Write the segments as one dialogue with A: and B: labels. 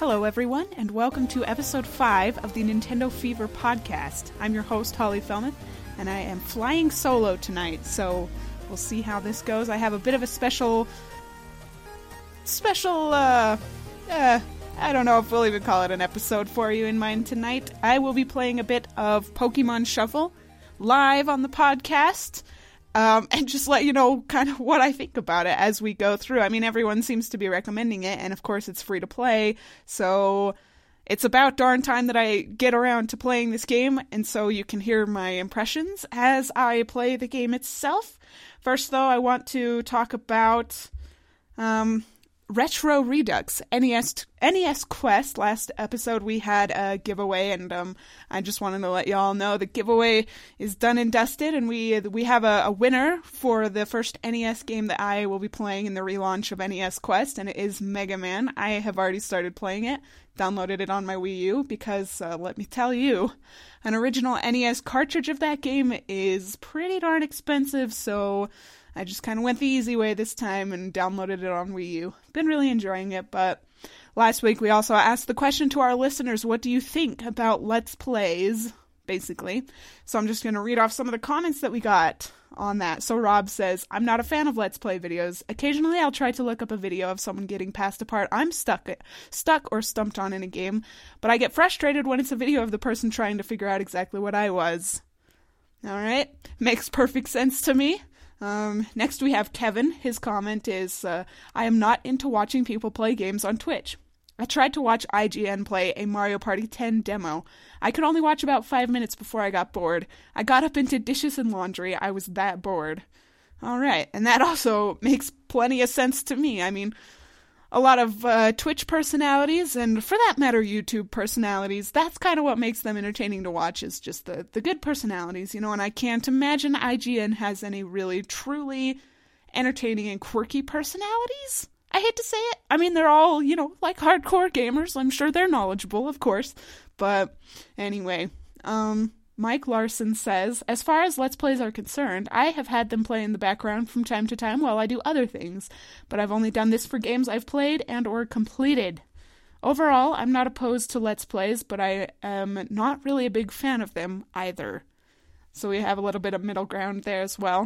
A: Hello everyone, and welcome to episode 5 of the Nintendo Fever podcast. I'm your host, Holly Felmuth, and I am flying solo tonight, so we'll see how this goes. I have a bit of a special, I don't know if we'll even call it an episode for you in mind tonight. I will be playing a bit of Pokemon Shuffle live on the podcast. And just let you know kind of what I think about it as we go through. I mean, everyone seems to be recommending it, and of course it's free to play, so it's about darn time that I get around to playing this game, and so you can hear my impressions as I play the game itself. First, though, I want to talk about Retro Redux, NES Quest. Last episode we had a giveaway, and I just wanted to let y'all know the giveaway is done and dusted, and we have a winner for the first NES game that I will be playing in the relaunch of NES Quest, and it is Mega Man. I have already started playing it, downloaded it on my Wii U, because let me tell you, an original NES cartridge of that game is pretty darn expensive, so I just kind of went the easy way this time and downloaded it on Wii U. Been really enjoying it, but last week we also asked the question to our listeners, what do you think about Let's Plays, basically? So I'm just going to read off some of the comments that we got on that. So Rob says, I'm not a fan of Let's Play videos. Occasionally I'll try to look up a video of someone getting past a part I'm stuck or stumped on in a game, but I get frustrated when it's a video of the person trying to figure out exactly what I was. Alright, makes perfect sense to me. Next we have Kevin. His comment is, I am not into watching people play games on Twitch. I tried to watch IGN play a Mario Party 10 demo. I could only watch about 5 minutes before I got bored. I got up into dishes and laundry. I was that bored. Alright, and that also makes plenty of sense to me. I mean, a lot of Twitch personalities, and for that matter, YouTube personalities, that's kind of what makes them entertaining to watch, is just the good personalities, you know, and I can't imagine IGN has any really, truly entertaining and quirky personalities. I hate to say it. I mean, they're all, you know, like hardcore gamers. I'm sure they're knowledgeable, of course. But anyway, Mike Larson says, as far as Let's Plays are concerned, I have had them play in the background from time to time while I do other things, but I've only done this for games I've played and or completed. Overall, I'm not opposed to Let's Plays, but I am not really a big fan of them either. So we have a little bit of middle ground there as well.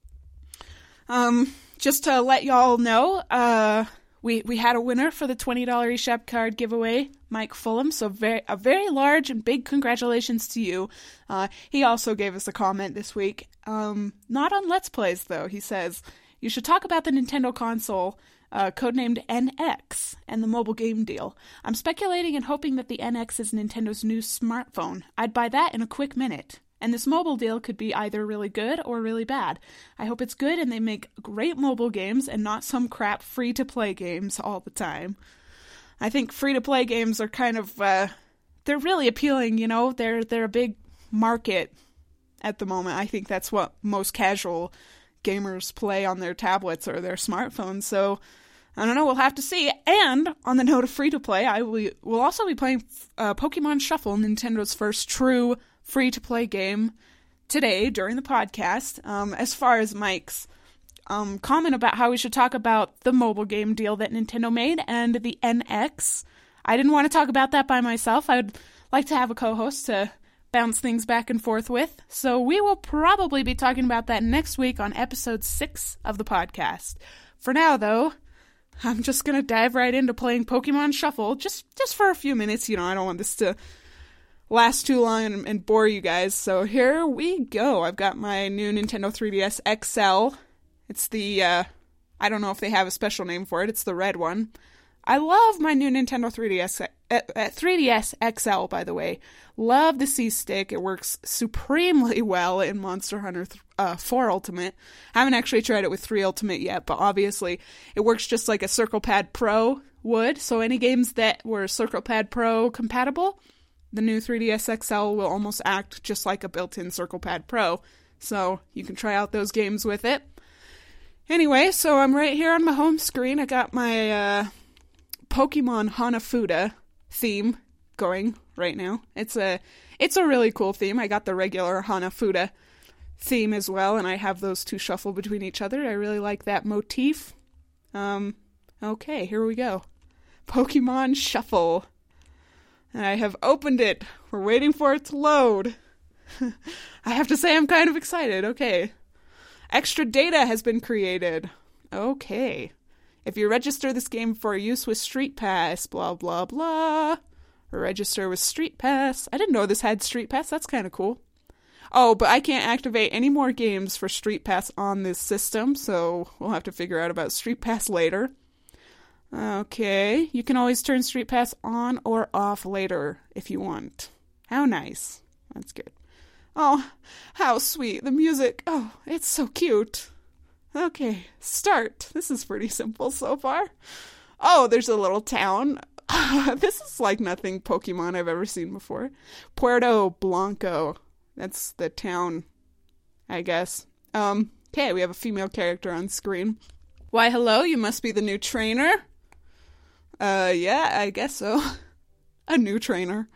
A: Just to let y'all know, we had a winner for the $20 eShop card giveaway, Mike Fulham, so a very large and big congratulations to you. He also gave us a comment this week, not on Let's Plays though. He says, you should talk about the Nintendo console, codenamed NX, and the mobile game deal. I'm speculating and hoping that the NX is Nintendo's new smartphone. I'd buy that in a quick minute. And this mobile deal could be either really good or really bad. I hope it's good and they make great mobile games and not some crap free-to-play games all the time. I think free-to-play games are kind of, they're really appealing, you know? They're a big market at the moment. I think that's what most casual gamers play on their tablets or their smartphones, so I don't know, we'll have to see. And on the note of free-to-play, I will also be playing Pokemon Shuffle, Nintendo's first true free-to-play game, today during the podcast. As far as Mike's comment about how we should talk about the mobile game deal that Nintendo made and the NX, I didn't want to talk about that by myself. I would like to have a co-host to bounce things back and forth with, so we will probably be talking about that next week on episode 6 of the podcast. For now, though, I'm just going to dive right into playing Pokemon Shuffle, just for a few minutes. You know, I don't want this to last too long and bore you guys, so here we go. I've got my new Nintendo 3DS XL. It's the, I don't know if they have a special name for it, it's the red one. I love my new Nintendo 3DS XL, by the way. Love the C-Stick. It works supremely well in Monster Hunter 4 Ultimate. I haven't actually tried it with 3 Ultimate yet, but obviously it works just like a Circle Pad Pro would, so any games that were Circle Pad Pro compatible, the new 3DS XL will almost act just like a built-in Circle Pad Pro, so you can try out those games with it. Anyway, so I'm right here on my home screen. I got my Pokemon Hanafuda theme going right now. It's a really cool theme. I got the regular Hanafuda theme as well, and I have those two shuffle between each other. I really like that motif. Okay, here we go. Pokemon Shuffle. And I have opened it. We're waiting for it to load. I have to say I'm kind of excited. Okay. Extra data has been created. Okay. If you register this game for use with Street Pass, blah, blah, blah. Register with Street Pass. I didn't know this had Street Pass. That's kind of cool. Oh, but I can't activate any more games for Street Pass on this system, so we'll have to figure out about Street Pass later. Okay, you can always turn Street Pass on or off later if you want. How nice. That's good. Oh, how sweet. The music. Oh, it's so cute. Okay, start. This is pretty simple so far. Oh, there's a little town. This is like nothing Pokemon I've ever seen before. Puerto Blanco. That's the town, I guess. Okay, we have a female character on screen. Why, hello, you must be the new trainer? Yeah, I guess so. A new trainer.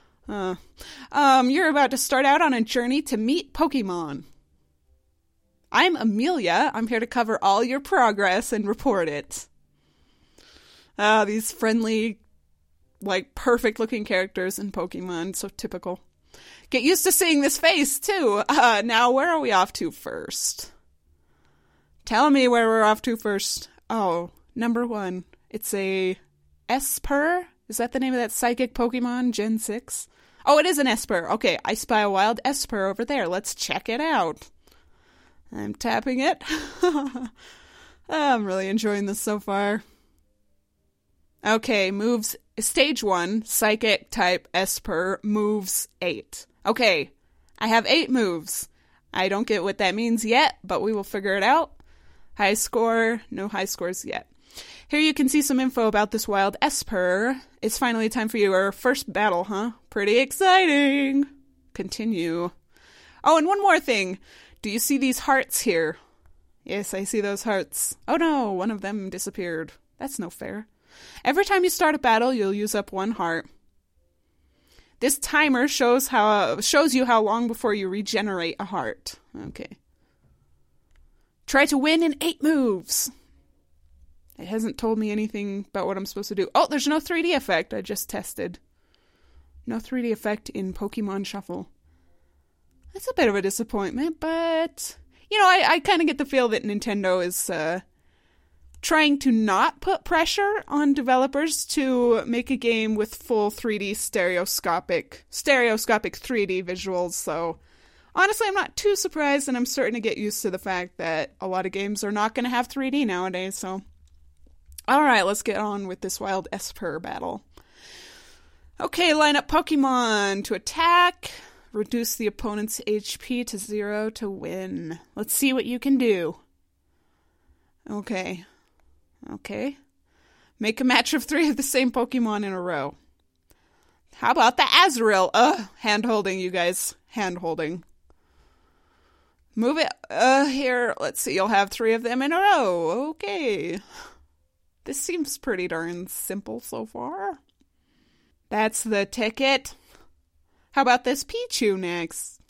A: You're about to start out on a journey to meet Pokemon. I'm Amelia. I'm here to cover all your progress and report it. These friendly, like, perfect-looking characters in Pokemon. So typical. Get used to seeing this face, too. Now, where are we off to first? Tell me where we're off to first. Oh, number 1. It's a Espurr? Is that the name of that psychic Pokemon, Gen 6? Oh, it is an Espurr. Okay, I spy a wild Espurr over there. Let's check it out. I'm tapping it. I'm really enjoying this so far. Okay, moves. Stage 1, Psychic type Espurr, moves 8. Okay, I have 8 moves. I don't get what that means yet, but we will figure it out. High score, no high scores yet. Here you can see some info about this wild Espurr. It's finally time for your first battle, huh? Pretty exciting. Continue. Oh, and one more thing. Do you see these hearts here? Yes, I see those hearts. Oh no, one of them disappeared. That's no fair. Every time you start a battle, you'll use up 1 heart. This timer shows you how long before you regenerate a heart. Okay. Try to win in 8 moves. It hasn't told me anything about what I'm supposed to do. Oh, there's no 3D effect. I just tested. No 3D effect in Pokemon Shuffle. That's a bit of a disappointment, but... You know, I kind of get the feel that Nintendo is trying to not put pressure on developers to make a game with full 3D stereoscopic 3D visuals, so... Honestly, I'm not too surprised, and I'm starting to get used to the fact that a lot of games are not going to have 3D nowadays, so... Alright, let's get on with this wild Espurr battle. Okay, line up Pokemon to attack. Reduce the opponent's HP to 0 to win. Let's see what you can do. Okay. Make a match of 3 of the same Pokemon in a row. How about the Azurill? Hand-holding, you guys. Hand-holding. Move it. Here, let's see. You'll have 3 of them in a row. Okay. This seems pretty darn simple so far. That's the ticket. How about this Pichu next?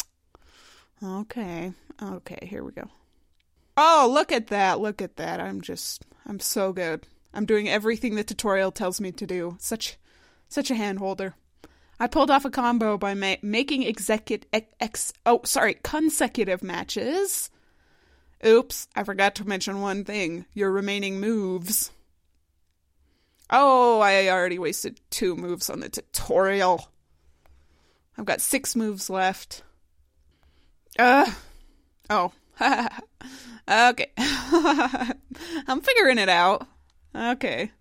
A: Okay, here we go. Oh, look at that. I'm so good. I'm doing everything the tutorial tells me to do. Such a hand holder. I pulled off a combo by making consecutive matches. Oops, I forgot to mention one thing. Your remaining moves. Oh, I already wasted 2 moves on the tutorial. I've got 6 moves left. Okay. I'm figuring it out. Okay,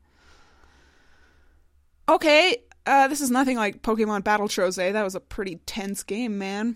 A: this is nothing like Pokemon Battle Chose. That was a pretty tense game, man.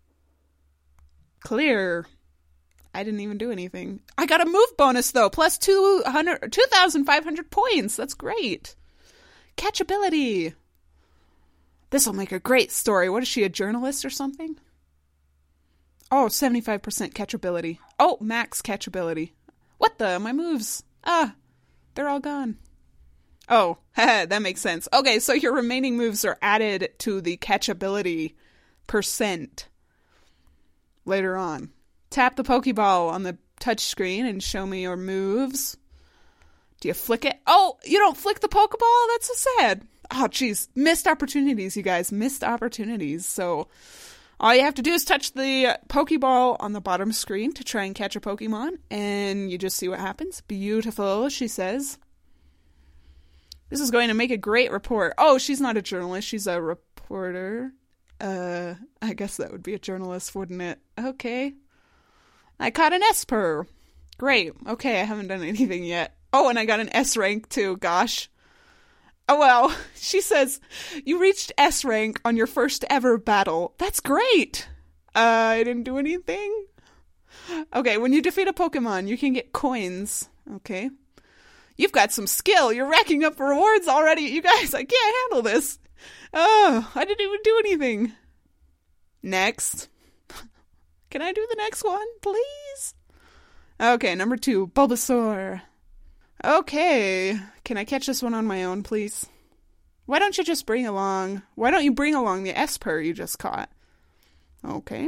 A: Clear. I didn't even do anything. I got a move bonus, though. Plus 2,500 points. That's great. Catchability. This'll make a great story. What is she, a journalist or something? Oh, 75% catchability. Oh, max catchability. What the? My moves. They're all gone. Oh, that makes sense. Okay, so your remaining moves are added to the catchability percent later on. Tap the Pokeball on the touchscreen and show me your moves. Do you flick it? Oh, you don't flick the Pokeball? That's so sad. Oh, jeez. Missed opportunities, you guys. Missed opportunities. So all you have to do is touch the Pokeball on the bottom screen to try and catch a Pokemon, and you just see what happens. Beautiful, she says. This is going to make a great report. Oh, she's not a journalist. She's a reporter. I guess that would be a journalist, wouldn't it? Okay. I caught an Espurr. Great. Okay, I haven't done anything yet. Oh, and I got an S rank too. Gosh. Oh, well, she says, you reached S rank on your first ever battle. That's great. I didn't do anything. Okay, when you defeat a Pokemon, you can get coins. Okay. You've got some skill. You're racking up rewards already. You guys, I can't handle this. Oh, I didn't even do anything. Next. Can I do the next one, please? Okay, number 2, Bulbasaur. Okay, can I catch this one on my own, please? Why don't you just bring along... Why don't you bring along the Espurr you just caught? Okay.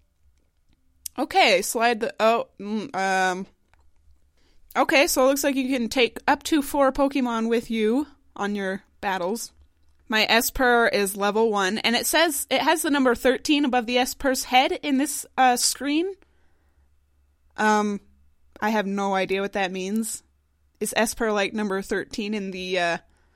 A: Okay, slide the... Okay, so it looks like you can take up to 4 Pokemon with you on your battles. My Espurr is level 1, and it says it has the number 13 above the Espurr's head in this screen. I have no idea what that means. Is Espurr like number 13 in the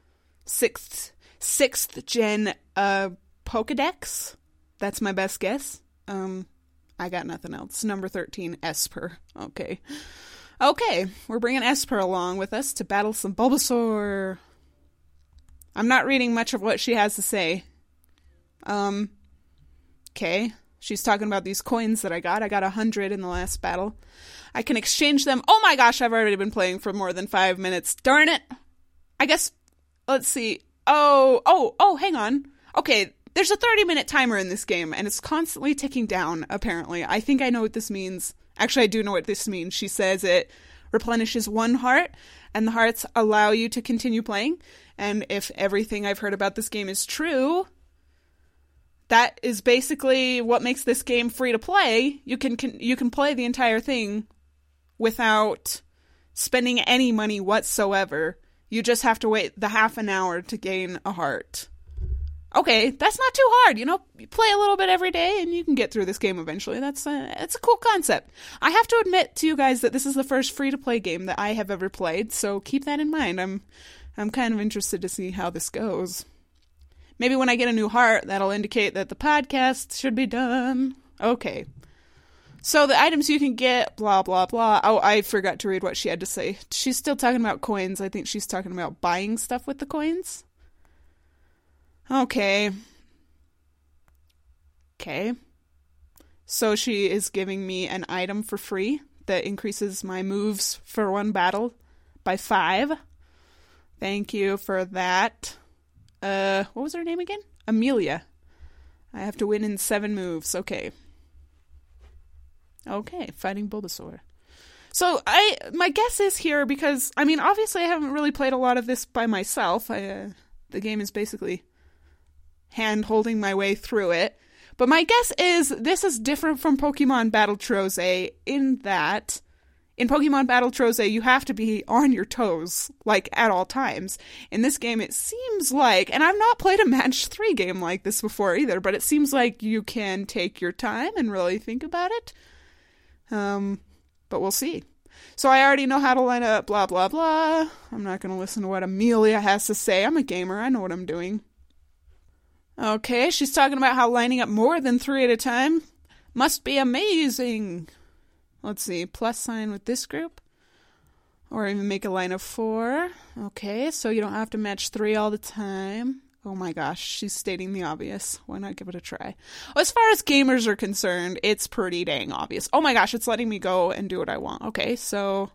A: 6th gen Pokedex? That's my best guess. I got nothing else. Number 13, Espurr. Okay. Okay, we're bringing Espurr along with us to battle some Bulbasaur. I'm not reading much of what she has to say. Okay. She's talking about these coins that I got. I got 100 in the last battle. I can exchange them. Oh my gosh, I've already been playing for more than 5 minutes. Darn it. I guess, let's see. Oh, hang on. Okay, there's a 30-minute timer in this game, and it's constantly ticking down, apparently. I think I know what this means. Actually, I do know what this means. She says it replenishes 1 heart, and the hearts allow you to continue playing. And if everything I've heard about this game is true, that is basically what makes this game free to play. You can play the entire thing without spending any money whatsoever. You just have to wait the half an hour to gain a heart. Okay, that's not too hard. You play a little bit every day and you can get through this game eventually. It's a cool concept. I have to admit to you guys that this is the first free-to-play game that I have ever played, so keep that in mind. I'm kind of interested to see how this goes. Maybe when I get a new heart, that'll indicate that the podcast should be done. Okay. So the items you can get, blah, blah, blah. Oh, I forgot to read what she had to say. She's still talking about coins. I think she's talking about buying stuff with the coins. Okay. So she is giving me an item for free that increases my moves for 1 battle by 5. Thank you for that. What was her name again? Amelia. I have to win in 7 moves. Okay, fighting Bulbasaur. So my guess is here, because, obviously I haven't really played a lot of this by myself. The game is basically hand-holding my way through it. But my guess is this is different from Pokemon Battle Trose in that in Pokemon Battle Trose you have to be on your toes, like, at all times. In this game it seems like, and I've not played a match 3 game like this before either, but it seems like you can take your time and really think about it. But we'll see. So I already know how to line up blah blah blah. I'm not going to listen to what Amelia has to say. I'm a gamer. I know what I'm doing. Okay, she's talking about how lining up more than 3 at a time must be amazing. Let's see, plus sign with this group. Or even make a line of 4. Okay, so you don't have to match 3 all the time. Oh my gosh, she's stating the obvious. Why not give it a try? Well, as far as gamers are concerned, it's pretty dang obvious. Oh my gosh, it's letting me go and do what I want. Okay, so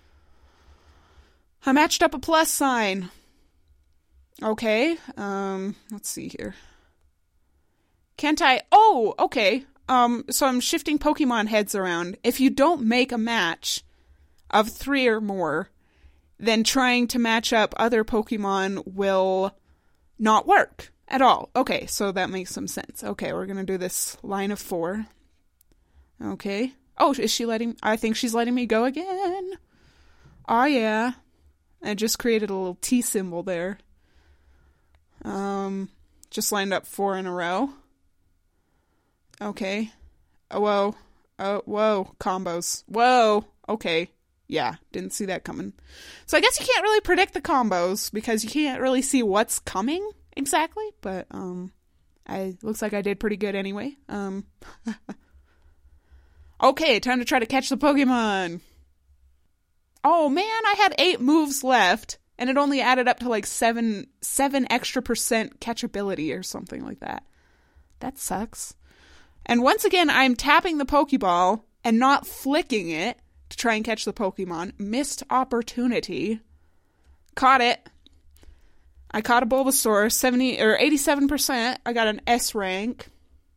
A: I matched up a plus sign. Okay, let's see here. Can't I? Oh, okay. So I'm shifting Pokemon heads around. If you don't make a match of 3 or more, then trying to match up other Pokemon will not work at all. Okay, so that makes some sense. Okay, we're going to do this line of 4. Okay. Oh, is she letting... I think she's letting me go again. Oh, yeah. I just created a little T symbol there. Just lined up 4 in a row. Okay. Oh, whoa. Oh, whoa. Combos. Whoa. Okay. Yeah, didn't see that coming. So I guess you can't really predict the combos because you can't really see what's coming exactly, but looks like I did pretty good anyway. Okay, time to try to catch the Pokemon. Oh man, I had 8 moves left and it only added up to like 7 extra percent catchability or something like that. That sucks. And once again, I'm tapping the Pokeball and not flicking it to try and catch the Pokemon. Missed opportunity. Caught it. I caught a Bulbasaur, 87%. I got an S rank.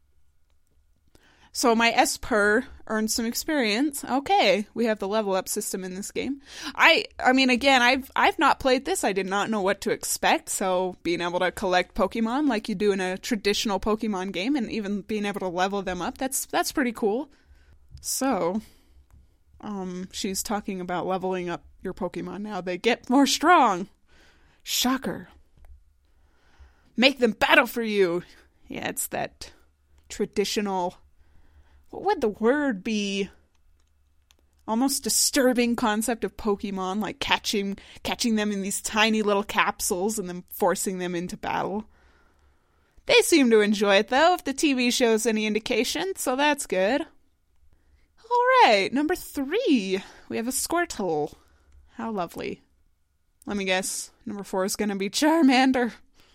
A: So my Esper earned some experience. Okay, we have the level up system in this game. I mean, again, I've not played this. I did not know what to expect. So being able to collect Pokemon like you do in a traditional Pokemon game, and even being able to level them up, that's pretty cool. So, she's talking about leveling up your Pokemon now. They get more strong. Shocker. Make them battle for you. Yeah, it's that traditional, what would the word be? Almost disturbing concept of Pokemon, like catching them in these tiny little capsules and then forcing them into battle. They seem to enjoy it, though, if the TV shows any indication, so that's good. Alright, number 3. We have a Squirtle. How lovely. Let me guess. Number 4 is going to be Charmander.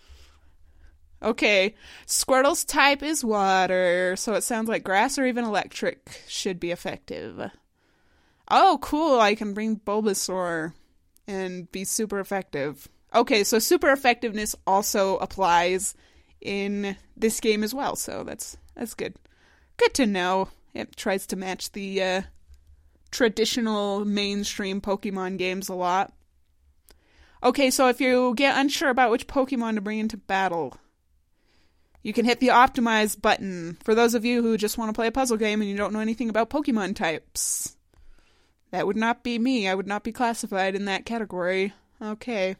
A: Okay, Squirtle's type is water, so it sounds like grass or even electric should be effective. Oh, cool, I can bring Bulbasaur and be super effective. Okay, so super effectiveness also applies in this game as well, so that's good. Good to know. It tries to match the traditional mainstream Pokemon games a lot. Okay, so if you get unsure about which Pokemon to bring into battle, you can hit the Optimize button. For those of you who just want to play a puzzle game and you don't know anything about Pokemon types. That would not be me. I would not be classified in that category. Okay.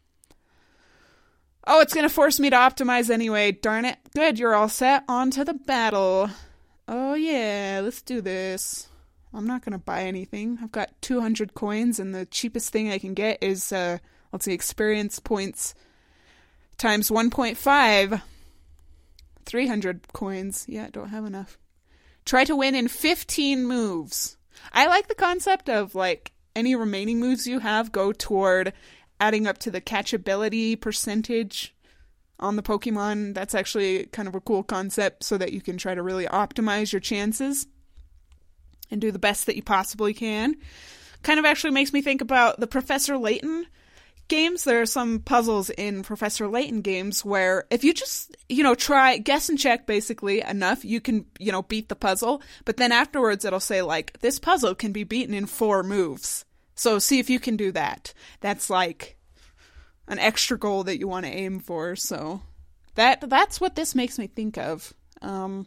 A: Oh, it's going to force me to optimize anyway. Darn it. Good, you're all set. On to the battle. Oh yeah, let's do this. I'm not going to buy anything. I've got 200 coins and the cheapest thing I can get is, let's see, experience points times 1.5. 300 coins. Yeah, don't have enough. Try to win in 15 moves. I like the concept of, like, any remaining moves you have go toward adding up to the catchability percentage on the Pokemon. That's actually kind of a cool concept so that you can try to really optimize your chances and do the best that you possibly can. Kind of actually makes me think about the Professor Layton games. There are some puzzles in Professor Layton games where if you just, try guess and check basically enough, you can, beat the puzzle. But then afterwards it'll say like, this puzzle can be beaten in 4 moves. So see if you can do that. That's like an extra goal that you want to aim for. So that's what this makes me think of. Oh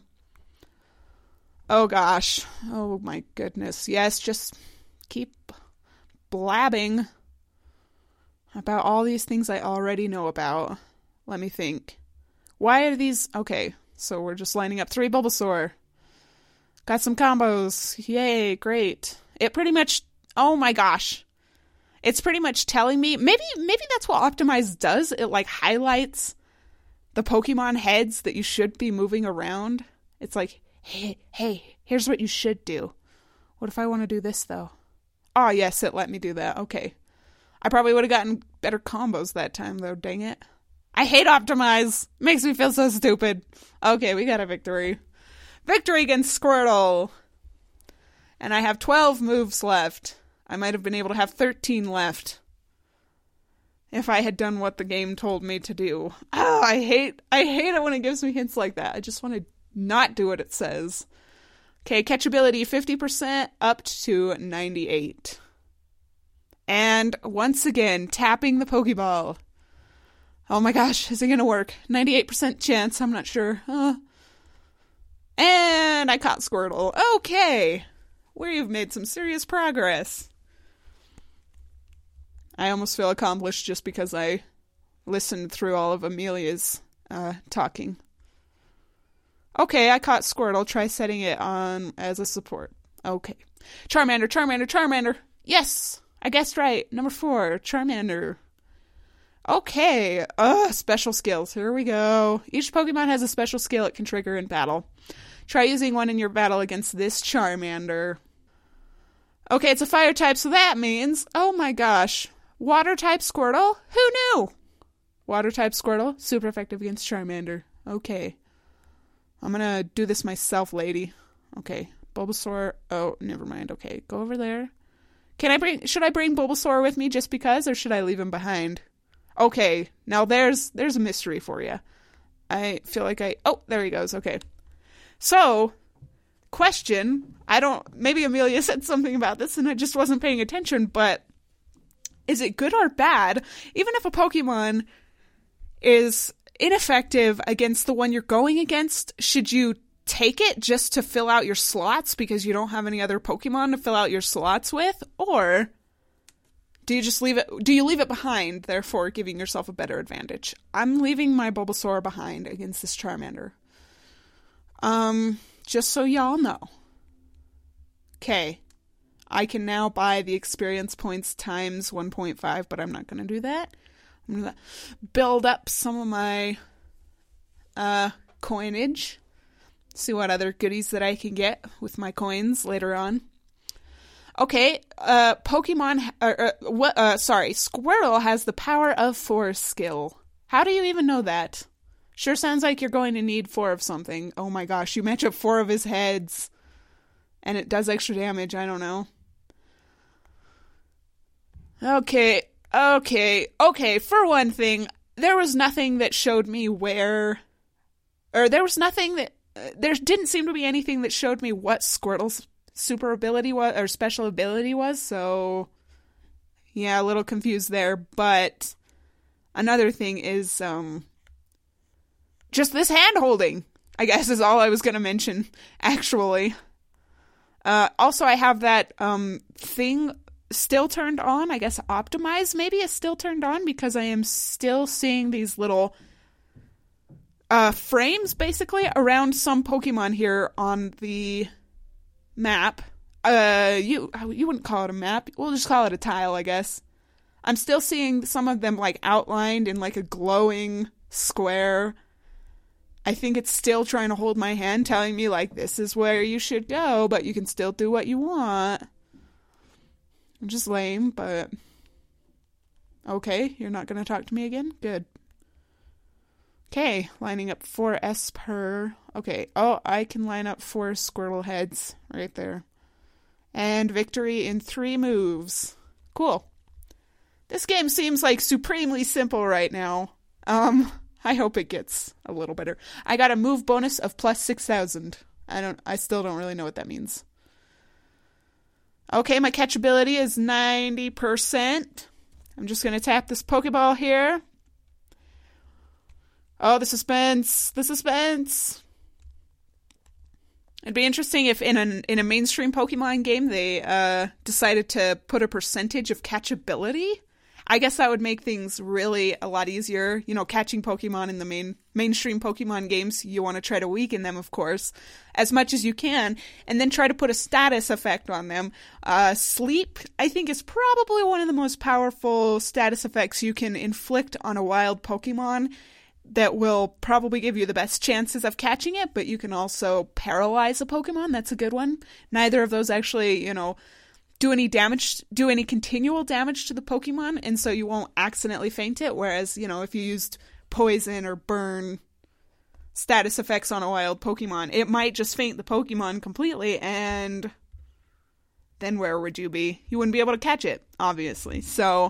A: gosh. Oh my goodness. Yes, just keep blabbing about all these things I already know about. Let me think. Why are these... Okay, so we're just lining up 3 Bulbasaur. Got some combos. Yay, great. It pretty much... Oh my gosh. It's pretty much telling me... Maybe that's what Optimize does. It, like, highlights the Pokemon heads that you should be moving around. It's like, hey, here's what you should do. What if I want to do this, though? Oh, yes, it let me do that. Okay. I probably would have gotten better combos that time, though, dang it. I hate Optimize. Makes me feel so stupid. Okay, we got a victory. Victory against Squirtle. And I have 12 moves left. I might have been able to have 13 left if I had done what the game told me to do. Oh, I hate it when it gives me hints like that. I just want to not do what it says. Okay, catchability 50% up to 98. And once again, tapping the Pokeball. Oh my gosh, is it going to work? 98% chance, I'm not sure. And I caught Squirtle. Okay, we've made some serious progress. I almost feel accomplished just because I listened through all of Amelia's talking. Okay, I caught Squirtle. Try setting it on as a support. Okay. Charmander. Yes! I guessed right. Number 4, Charmander. Okay. Special skills. Here we go. Each Pokemon has a special skill it can trigger in battle. Try using one in your battle against this Charmander. Okay, it's a fire type, so that means, oh my gosh, water type Squirtle? Who knew? Water type Squirtle, super effective against Charmander. Okay. I'm gonna do this myself, lady. Okay, Bulbasaur. Oh, never mind. Okay, go over there. Should I bring Bulbasaur with me just because, or should I leave him behind? Okay, now there's a mystery for you. I feel like oh, there he goes. Okay. So, question, maybe Amelia said something about this and I just wasn't paying attention, but is it good or bad, even if a Pokemon is ineffective against the one you're going against, should you take it just to fill out your slots because you don't have any other Pokemon to fill out your slots with? Or do you just leave it behind, therefore giving yourself a better advantage? I'm leaving my Bulbasaur behind against this Charmander. Just so y'all know. Okay. I can now buy the experience points times 1.5, but I'm not going to do that. I'm going to build up some of my coinage. See what other goodies that I can get with my coins later on. Okay, Squirtle has the power of 4 skill. How do you even know that? Sure sounds like you're going to need 4 of something. Oh my gosh, you match up 4 of his heads. And it does extra damage, I don't know. Okay, for one thing, there was nothing that showed me there didn't seem to be anything that showed me what Squirtle's super ability was, or special ability was, so yeah, a little confused there, but another thing is, just this hand holding, I guess, is all I was going to mention, actually. Also, I have that, thing still turned on, I guess optimize maybe is still turned on, because I am still seeing these little, frames, basically, around some Pokemon here on the map. You wouldn't call it a map, we'll just call it a tile, I guess. I'm still seeing some of them, like, outlined in, like, a glowing square. I think it's still trying to hold my hand, telling me, like, this is where you should go, but you can still do what you want. Just lame, but okay, you're not gonna talk to me again? Good. Okay, lining up 4 Esper. Okay, oh, I can line up 4 Squirtle heads right there. And victory in 3 moves. Cool. This game seems like supremely simple right now. I hope it gets a little better. I got a move bonus of plus 6,000. I still don't really know what that means. Okay, my catchability is 90%. I'm just going to tap this Pokeball here. Oh, the suspense. The suspense. It'd be interesting if in a mainstream Pokemon game they decided to put a percentage of catchability. I guess that would make things really a lot easier. You know, catching Pokemon in the mainstream Pokemon games, you want to try to weaken them, of course, as much as you can, and then try to put a status effect on them. Sleep, I think, is probably one of the most powerful status effects you can inflict on a wild Pokemon that will probably give you the best chances of catching it, but you can also paralyze a Pokemon. That's a good one. Neither of those actually, do any continual damage to the Pokemon, and so you won't accidentally faint it, whereas, if you used poison or burn status effects on a wild Pokemon, it might just faint the Pokemon completely, and then where would you be? You wouldn't be able to catch it, obviously. So,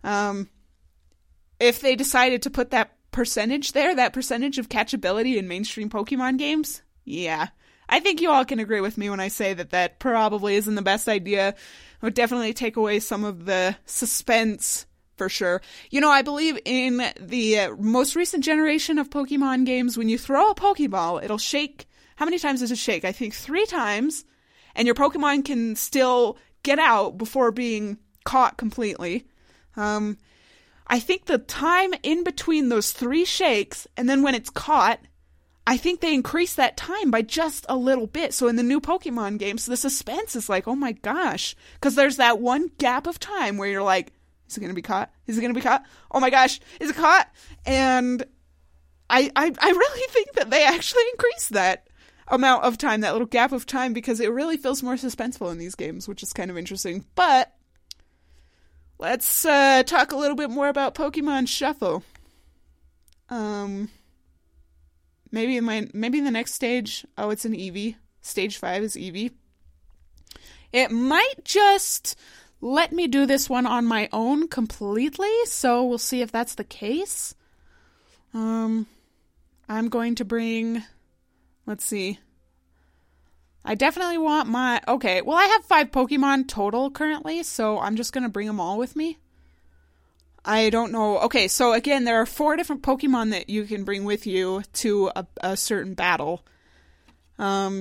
A: if they decided to put that percentage there, that percentage of catchability in mainstream Pokemon games, yeah. I think you all can agree with me when I say that probably isn't the best idea. It would definitely take away some of the suspense, for sure. I believe in the most recent generation of Pokemon games, when you throw a Pokeball, it'll shake. How many times does it shake? I think 3 times. And your Pokemon can still get out before being caught completely. I think the time in between those 3 shakes and then when it's caught, I think they increase that time by just a little bit. So in the new Pokemon games, the suspense is like, oh my gosh. Because there's that one gap of time where you're like, is it going to be caught? Is it going to be caught? Oh my gosh, is it caught? And I really think that they actually increase that amount of time, that little gap of time, because it really feels more suspenseful in these games, which is kind of interesting. But let's talk a little bit more about Pokemon Shuffle. Maybe in the next stage, it's an Eevee. Stage 5 is Eevee. It might just let me do this one on my own completely, so we'll see if that's the case. I'm going to bring, let's see. I definitely want I have 5 Pokemon total currently, so I'm just going to bring them all with me. I don't know. Okay, so again, there are 4 different Pokemon that you can bring with you to a certain battle. My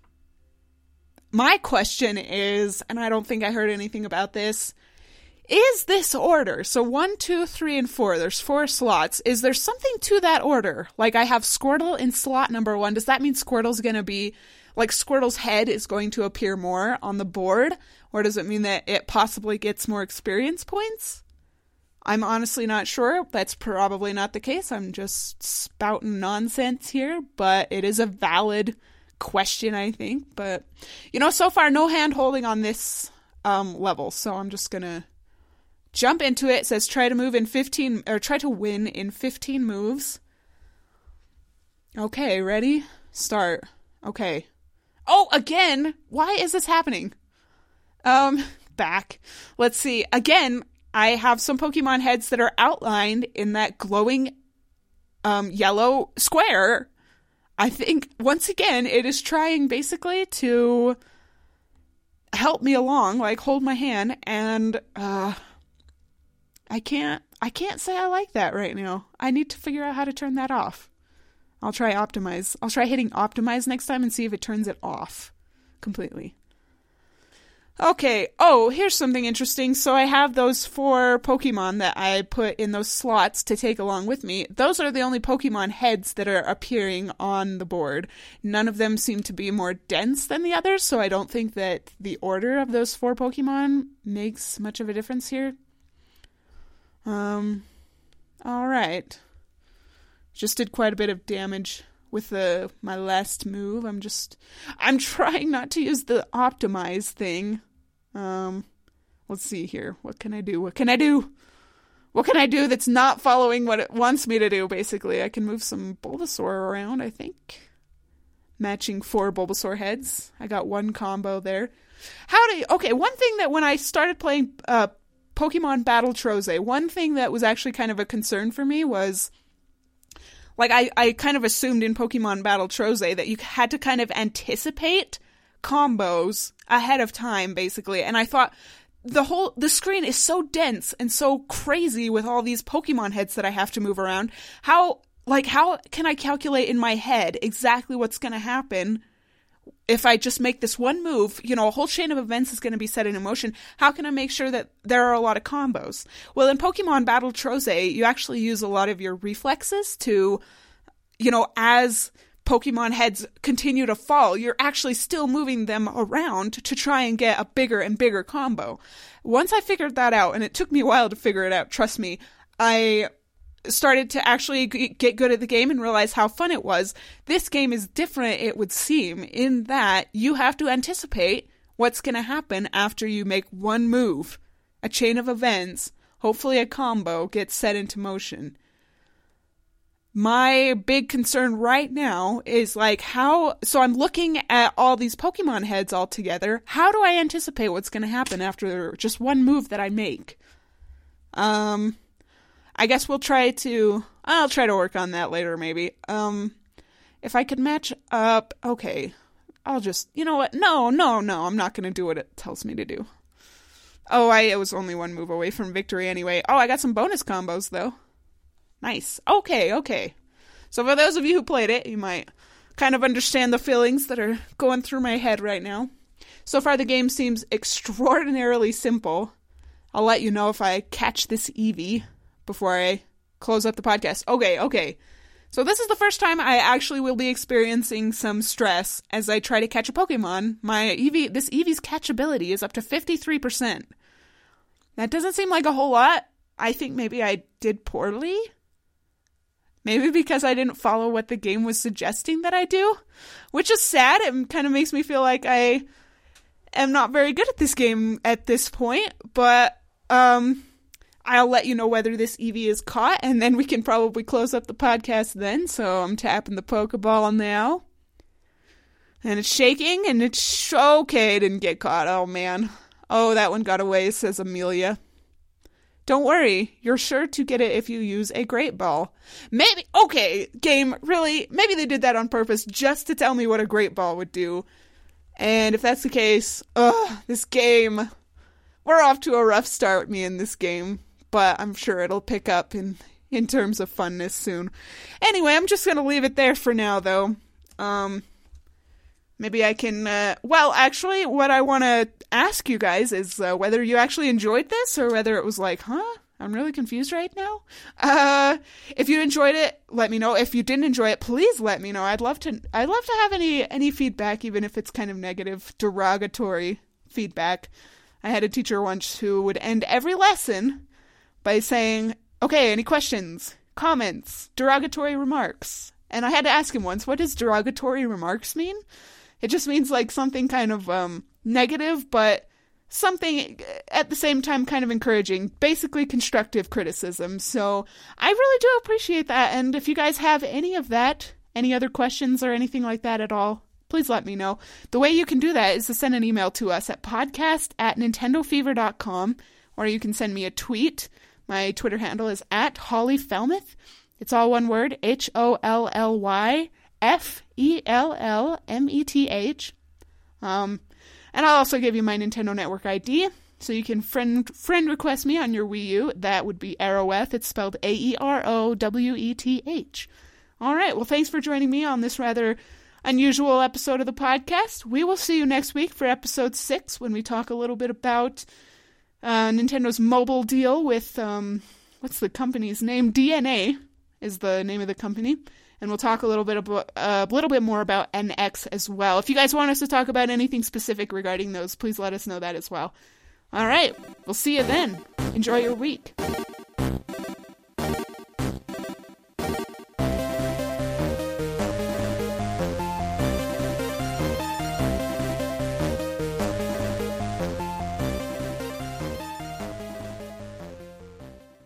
A: question is, and I don't think I heard anything about this, is this order? So 1, 2, 3, and 4. There's 4 slots. Is there something to that order? Like I have Squirtle in slot number 1. Does that mean Squirtle's going to be, like Squirtle's head is going to appear more on the board? Or does it mean that it possibly gets more experience points? I'm honestly not sure. That's probably not the case. I'm just spouting nonsense here, but it is a valid question, I think. But, so far, no hand holding on this level, so I'm just gonna jump into it. It says try to win in 15 moves. Okay, ready? Start. Okay. Oh, again! Why is this happening? Back. Let's see. Again, I have some Pokemon heads that are outlined in that glowing yellow square. I think, once again, it is trying basically to help me along, like hold my hand, and I can't say I like that right now. I need to figure out how to turn that off. I'll try optimize. I'll try hitting optimize next time and see if it turns it off completely. Okay, here's something interesting. So I have those 4 Pokemon that I put in those slots to take along with me. Those are the only Pokemon heads that are appearing on the board. None of them seem to be more dense than the others, so I don't think that the order of those 4 Pokemon makes much of a difference here. Alright. Just did quite a bit of damage with my last move. I'm trying not to use the optimize thing. Let's see here. What can I do? What can I do that's not following what it wants me to do, basically? I can move some Bulbasaur around, I think. Matching 4 Bulbasaur heads. I got 1 combo there. One thing that when I started playing Pokemon Battle Trozei, one thing that was actually kind of a concern for me was, like, I kind of assumed in Pokemon Battle Trozei that you had to kind of anticipate combos ahead of time, basically. And I thought the screen is so dense and so crazy with all these Pokemon heads that I have to move around. How can I calculate in my head exactly what's going to happen if I just make this one move? A whole chain of events is going to be set in motion. How can I make sure that there are a lot of combos? Well, in Pokemon Battle Trozei, you actually use a lot of your reflexes to, as Pokemon heads continue to fall, you're actually still moving them around to try and get a bigger and bigger combo. Once I figured that out, and it took me a while to figure it out, trust me, I started to actually get good at the game and realize how fun it was. This game is different, it would seem, in that you have to anticipate what's going to happen after you make one move. A chain of events, hopefully a combo, gets set into motion. My big concern right now is so I'm looking at all these Pokemon heads all together. How do I anticipate what's going to happen after just one move that I make? I guess I'll try to work on that later, maybe. If I could match up, okay, I'll just, you know what? No, I'm not going to do what it tells me to do. I was only one move away from victory anyway. I got some bonus combos, though. Nice. Okay. So for those of you who played it, you might kind of understand the feelings that are going through my head right now. So far, the game seems extraordinarily simple. I'll let you know if I catch this Eevee before I close up the podcast. Okay. So this is the first time I actually will be experiencing some stress as I try to catch a Pokemon. This Eevee's catchability is up to 53%. That doesn't seem like a whole lot. I think maybe I did poorly. Maybe because I didn't follow what the game was suggesting that I do, which is sad. It kind of makes me feel like I am not very good at this game at this point, but I'll let you know whether this Eevee is caught, and then we can probably close up the podcast then. So I'm tapping the Pokeball now. And it's shaking, and it's okay, it didn't get caught. Oh, man. Oh, that one got away, says Amelia. Don't worry, you're sure to get it if you use a Great Ball. Maybe, okay, game, really, maybe they did that on purpose just to tell me what a Great Ball would do. And if that's the case, this game, we're off to a rough start with me in this game. But I'm sure it'll pick up in terms of funness soon. Anyway, I'm just going to leave it there for now, though. Maybe I can, actually, what I want to ask you guys is whether you actually enjoyed this or whether it was like, I'm really confused right now. If you enjoyed it, let me know. If you didn't enjoy it, please let me know. I'd love to have any feedback, even if it's kind of negative, derogatory feedback. I had a teacher once who would end every lesson by saying, okay, any questions, comments, derogatory remarks? And I had to ask him once, what does derogatory remarks mean? It just means like something kind of negative, but something at the same time kind of encouraging, basically constructive criticism. So I really do appreciate that. And if you guys have any of that, any other questions or anything like that at all, please let me know. The way you can do that is to send an email to us at podcast@nintendofever.com, or you can send me a tweet. My Twitter handle is @HollyFelmeth. It's all one word, HOLLYFELLMETH. And I'll also give you my Nintendo Network ID, so you can friend request me on your Wii U. That would be Arroweth. It's spelled AEROWETH. All right, well, thanks for joining me on this rather unusual episode of the podcast. We will see you next week for episode 6, when we talk a little bit about Nintendo's mobile deal with, what's the company's name? DeNA is the name of the company. And we'll talk a little bit more about NX as well. If you guys want us to talk about anything specific regarding those, please let us know that as well. All right, we'll see you then. Enjoy your week.